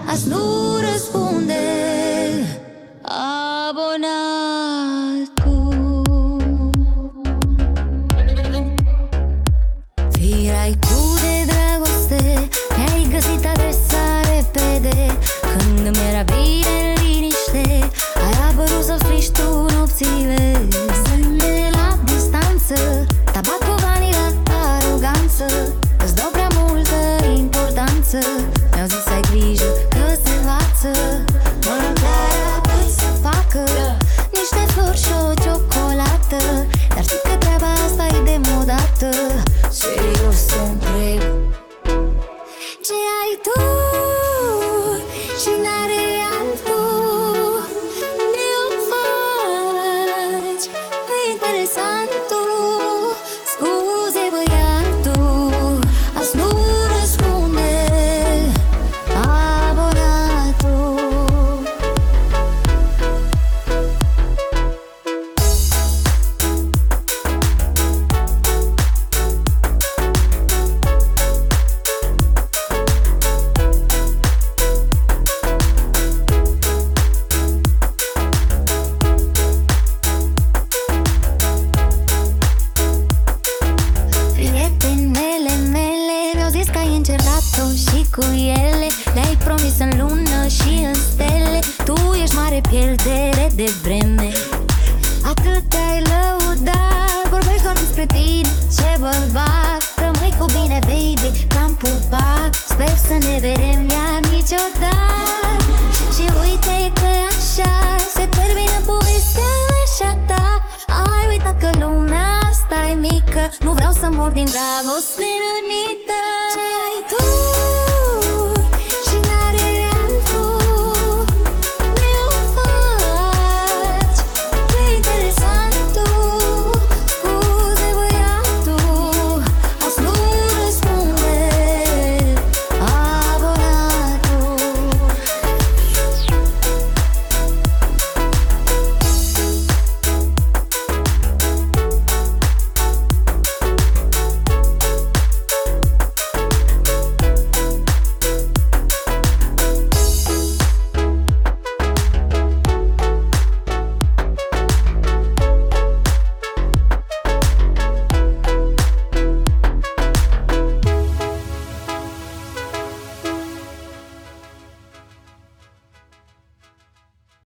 azi nu răspunde abonatul. Firai tu de dragoste, mi-ai găsit adresa repede. Când îmi era bine în liniște, ai apărut să strigi tu nopțile. Zâmbele la distanță, tabacovanii la aroganță, îți dau prea multă importanță. Mi-au zis ai grijă că se învață, măcar apoi să facă niște flori și o ciocolată. Dar știi că treaba asta e demodată. Serios să întreb, ce ai tu și n-are altul? Ne-o faci interesantul. Scuze băiatul, azi nu răspunde abonatul. Prietenele mele mi-au zis că ai încercat-o și cu ele, le-ai promis în lună și în stele. Tu ești mare pierdere de vreme, atât te-ai lăudat. Vorbești doar despre tine, ce bărbat. Rămâi cu bine, baby, că-am pupat. Sper să ne vedem iar niciodată. Și uite că așa se termină povestea așa ta. Ai uitat că lumea asta e mică, nu vreau să mor din dragoste rănită.